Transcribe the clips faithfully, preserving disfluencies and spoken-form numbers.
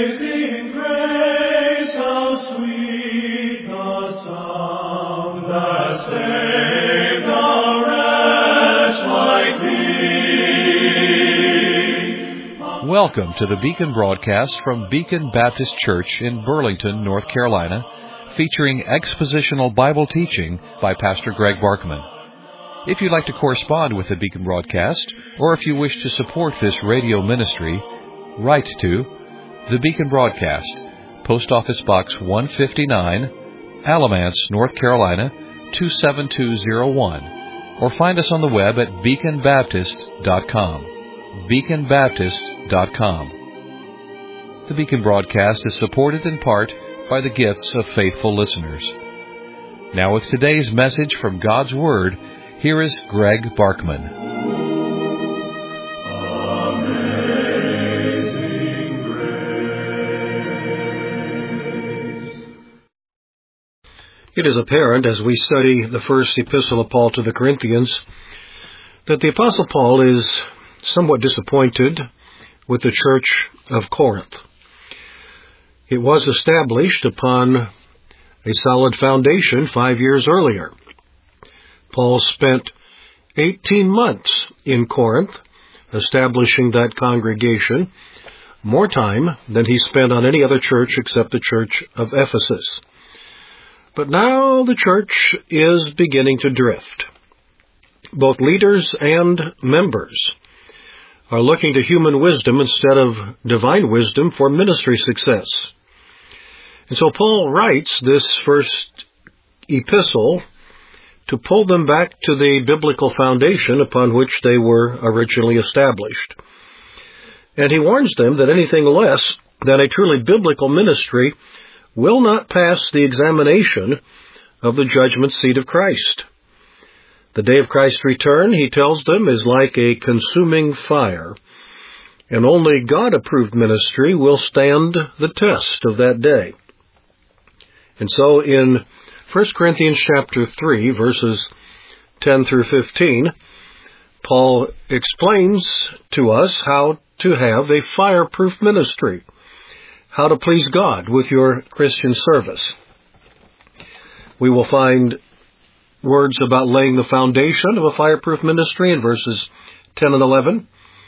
Amazing grace, how sweet the sound that saved a wretch like me. Welcome to the Beacon broadcast from Beacon Baptist Church in Burlington, North Carolina, featuring expositional Bible teaching by Pastor Greg Barkman. If you'd like to correspond with the Beacon broadcast, or if you wish to support this radio ministry, write to the Beacon Broadcast, Post Office Box one fifty-nine, Alamance, North Carolina, two seven two zero one, or find us on the web at beacon baptist dot com. beacon baptist dot com. The Beacon broadcast is supported in part by the gifts of faithful listeners. Now with today's message from God's Word, here is Greg Barkman. It is apparent as we study the first epistle of Paul to the Corinthians that the Apostle Paul is somewhat disappointed with the church of Corinth. It was established upon a solid foundation five years earlier. Paul spent eighteen months in Corinth establishing that congregation, more time than he spent on any other church except the church of Ephesus. But now the church is beginning to drift. Both leaders and members are looking to human wisdom instead of divine wisdom for ministry success. And so Paul writes this first epistle to pull them back to the biblical foundation upon which they were originally established. And he warns them that anything less than a truly biblical ministry will not pass the examination of the judgment seat of Christ. The day of Christ's return, he tells them, is like a consuming fire, and only God-approved ministry will stand the test of that day. And so in First Corinthians chapter three, verses ten through fifteen, Paul explains to us how to have a fireproof ministry, how to please God with your Christian service. We will find words about laying the foundation of a fireproof ministry in verses ten and eleven.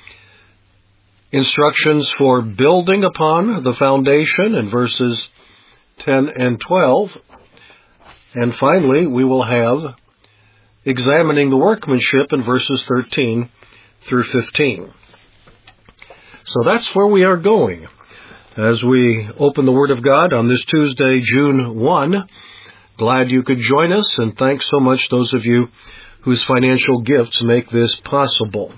Instructions for building upon the foundation in verses ten and twelve. And finally, we will have examining the workmanship in verses thirteen through fifteen. So that's where we are going as we open the Word of God on this Tuesday, June first. Glad you could join us, and thanks so much those of you whose financial gifts make this possible.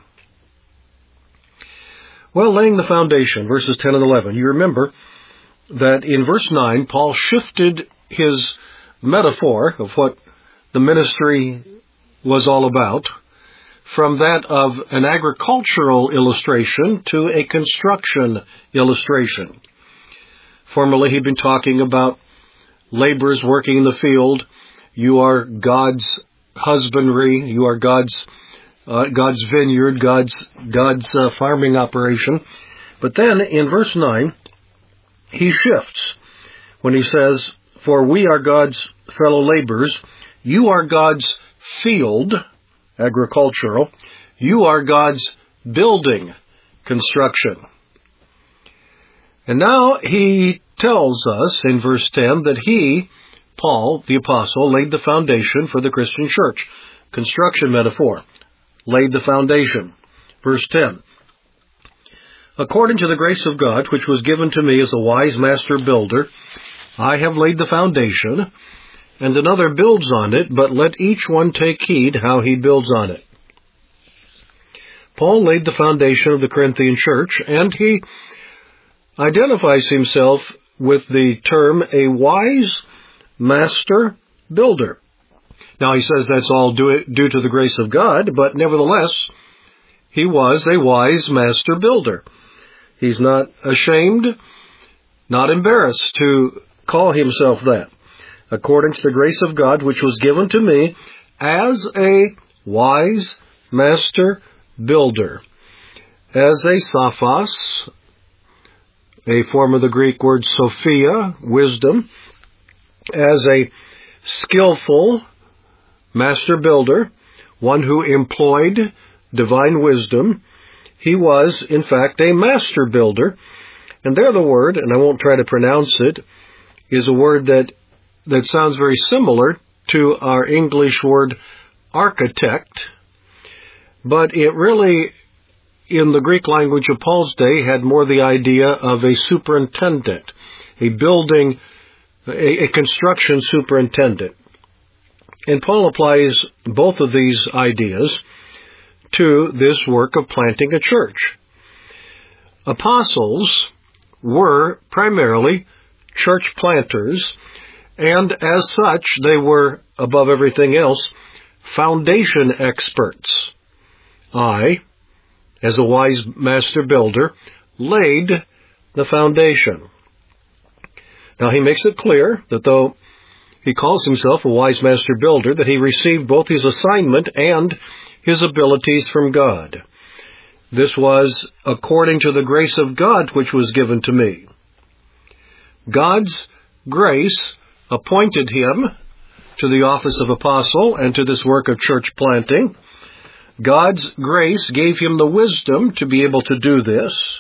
Well, laying the foundation, verses ten and eleven. You remember that in verse nine, Paul shifted his metaphor of what the ministry was all about from that of an agricultural illustration to a construction illustration. Formerly, he'd been talking about laborers working in the field. You are God's husbandry. You are God's uh, God's vineyard, God's God's uh, farming operation. But then in verse nine, he shifts when he says, "For we are God's fellow laborers. You are God's field, agricultural. You are God's building, construction." And now he tells us in verse ten that he, Paul, the apostle, laid the foundation for the Christian church. Construction metaphor. Laid the foundation. Verse ten. "According to the grace of God, which was given to me as a wise master builder, I have laid the foundation, and another builds on it, but let each one take heed how he builds on it." Paul laid the foundation of the Corinthian church, and he identifies himself with the term a wise master builder. Now he says that's all due, due to the grace of God, but nevertheless, he was a wise master builder. He's not ashamed, not embarrassed to call himself that. According to the grace of God, which was given to me as a wise master builder. As a sophos, a form of the Greek word Sophia, wisdom, as a skillful master builder, one who employed divine wisdom. He was, in fact, a master builder. And there the word, and I won't try to pronounce it, is a word that, that sounds very similar to our English word architect, but it really, in the Greek language of Paul's day, had more the idea of a superintendent, a building, a, a construction superintendent. And Paul applies both of these ideas to this work of planting a church. Apostles were primarily church planters, and as such, they were, above everything else, foundation experts. I, as a wise master builder, laid the foundation. Now he makes it clear that though he calls himself a wise master builder, that he received both his assignment and his abilities from God. This was according to the grace of God which was given to me. God's grace appointed him to the office of apostle and to this work of church planting. God's grace gave him the wisdom to be able to do this.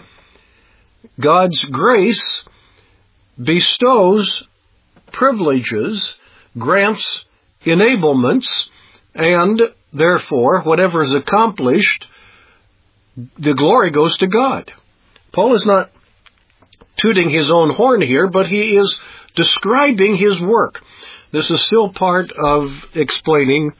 God's grace bestows privileges, grants enablements, and therefore, whatever is accomplished, the glory goes to God. Paul is not tooting his own horn here, but he is describing his work. This is still part of explaining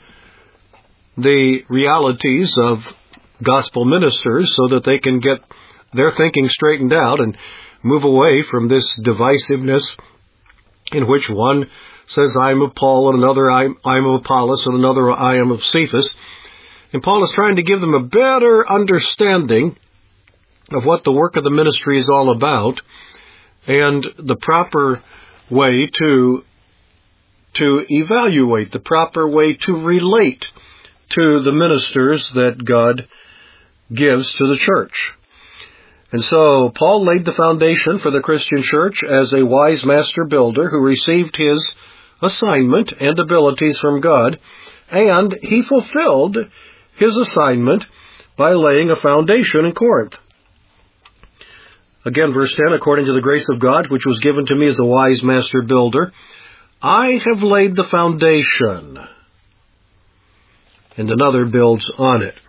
the realities of gospel ministers so that they can get their thinking straightened out and move away from this divisiveness in which one says, I am of Paul, and another, I am of Apollos, and another, I am of Cephas. And Paul is trying to give them a better understanding of what the work of the ministry is all about and the proper way to, to evaluate, the proper way to relate to the ministers that God gives to the church. And so Paul laid the foundation for the Christian church as a wise master builder who received his assignment and abilities from God, and he fulfilled his assignment by laying a foundation in Corinth. Again, verse ten, according to the grace of God, which was given to me as a wise master builder, I have laid the foundation. And another builds on it.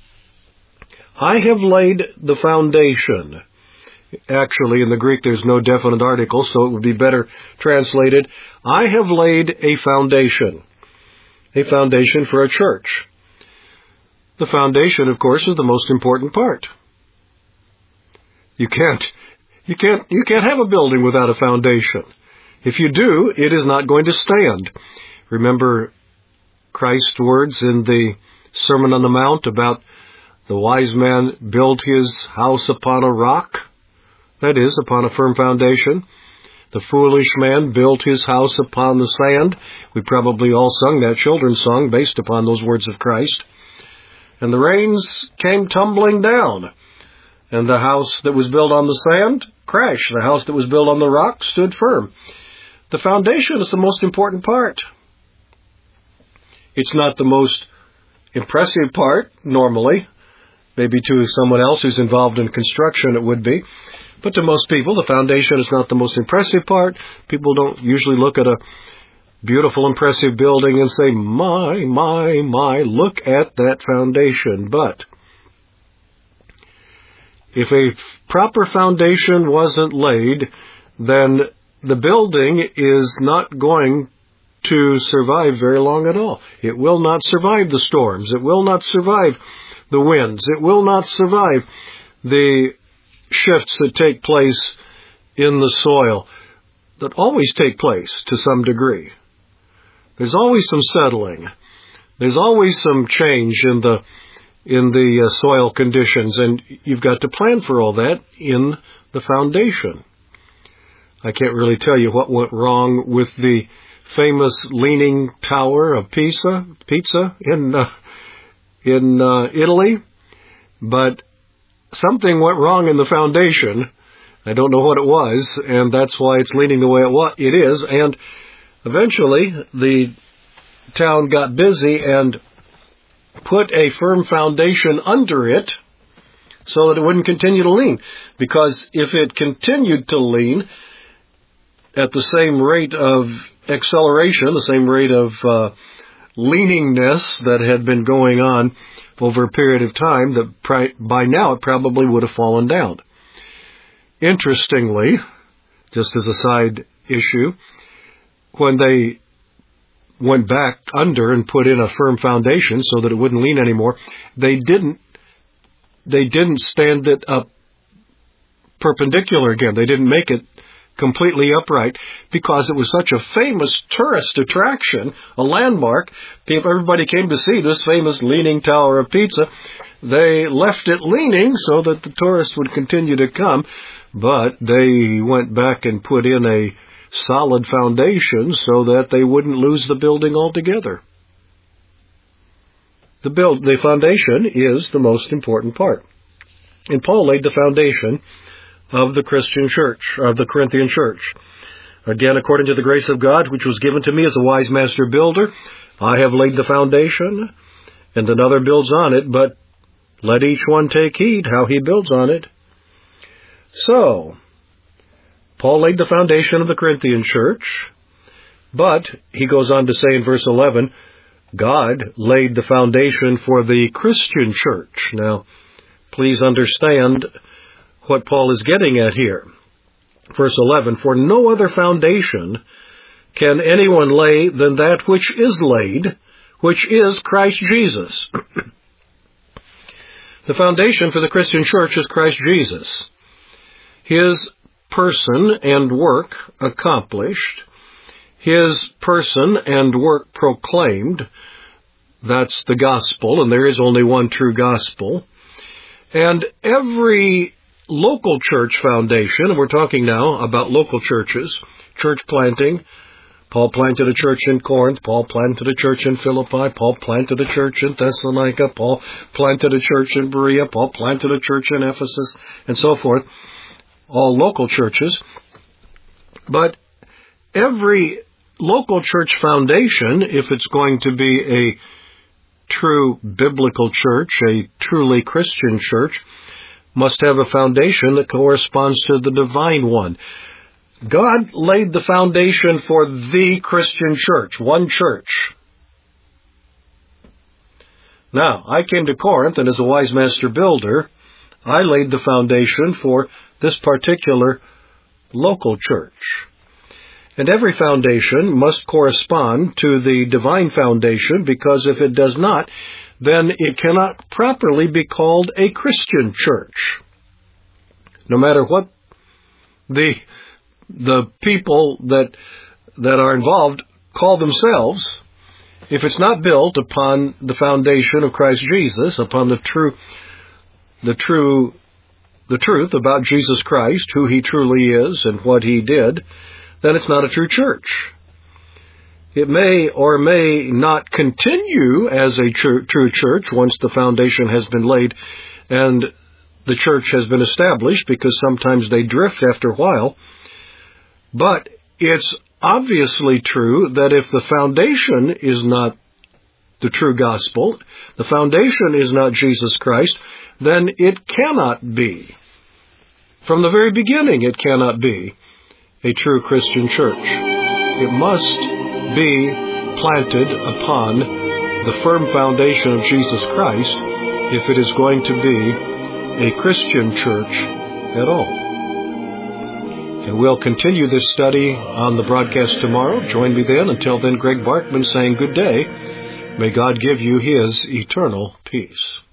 I have laid the foundation. Actually, in the Greek, there's no definite article, so it would be better translated, I have laid a foundation. A foundation for a church. The foundation, of course, is the most important part. You can't, you can't, you can't have a building without a foundation. If you do, it is not going to stand. Remember Christ's words in the Sermon on the Mount about the wise man built his house upon a rock, that is, upon a firm foundation. The foolish man built his house upon the sand. We probably all sung that children's song based upon those words of Christ. And the rains came tumbling down, and the house that was built on the sand crashed. The house that was built on the rock stood firm. The foundation is the most important part. It's not the most impressive part, normally. Maybe to someone else who's involved in construction it would be. But to most people, the foundation is not the most impressive part. People don't usually look at a beautiful, impressive building and say, my, my, my, look at that foundation. But if a proper foundation wasn't laid, then the building is not going to survive very long at all. It will not survive the storms. It will not survive the winds. It will not survive the shifts that take place in the soil, that always take place to some degree. There's always some settling. There's always some change in the in the uh, soil conditions, and you've got to plan for all that in the foundation. I can't really tell you what went wrong with the famous Leaning Tower of Pisa, Pizza in uh, in uh, Italy, but something went wrong in the foundation I don't know what it was, and that's why it's leaning the way it, wa- it is. And eventually, the town got busy and put a firm foundation under it so that it wouldn't continue to lean. Because if it continued to lean at the same rate of acceleration, the same rate of uh, leaningness that had been going on over a period of time, that pri- by now it probably would have fallen down. Interestingly, just as a side issue, when they went back under and put in a firm foundation so that it wouldn't lean anymore, they didn't they didn't stand it up perpendicular again. They didn't make it completely upright because it was such a famous tourist attraction, a landmark. Everybody came to see this famous Leaning Tower of Pisa. They left it leaning so that the tourists would continue to come, but they went back and put in a solid foundation so that they wouldn't lose the building altogether. The build, the foundation is the most important part. And Paul laid the foundation of the Christian church, of the Corinthian church. Again, according to the grace of God, which was given to me as a wise master builder, I have laid the foundation, and another builds on it, but let each one take heed how he builds on it. So, Paul laid the foundation of the Corinthian church, but he goes on to say in verse eleven, God laid the foundation for the Christian church. Now, please understand what Paul is getting at here. Verse eleven, for no other foundation can anyone lay than that which is laid, which is Christ Jesus. The foundation for the Christian church is Christ Jesus. His person and work accomplished, His person and work proclaimed. That's the gospel, and there is only one true gospel. And every local church foundation, and we're talking now about local churches, church planting. Paul planted a church in Corinth. Paul planted a church in Philippi. Paul planted a church in Thessalonica. Paul planted a church in Berea. Paul planted a church in Ephesus, and so forth. All local churches. But every local church foundation, if it's going to be a true biblical church, a truly Christian church, must have a foundation that corresponds to the divine one. God laid the foundation for the Christian church, one church. Now, I came to Corinth, and as a wise master builder, I laid the foundation for this particular local church. And every foundation must correspond to the divine foundation, because if it does not, then it cannot properly be called a Christian church. No matter what the the people that that are involved call themselves, if it's not built upon the foundation of Christ Jesus, upon the true the true the truth about Jesus Christ, who He truly is and what He did, then it's not a true church. It may or may not continue as a true, true church once the foundation has been laid and the church has been established, because sometimes they drift after a while. But it's obviously true that if the foundation is not the true gospel, the foundation is not Jesus Christ, then it cannot be. From the very beginning, it cannot be a true Christian church. It must be planted upon the firm foundation of Jesus Christ if it is going to be a Christian church at all. And we'll continue this study on the broadcast tomorrow. Join me then. Until then, Greg Barkman saying good day. May God give you His eternal peace.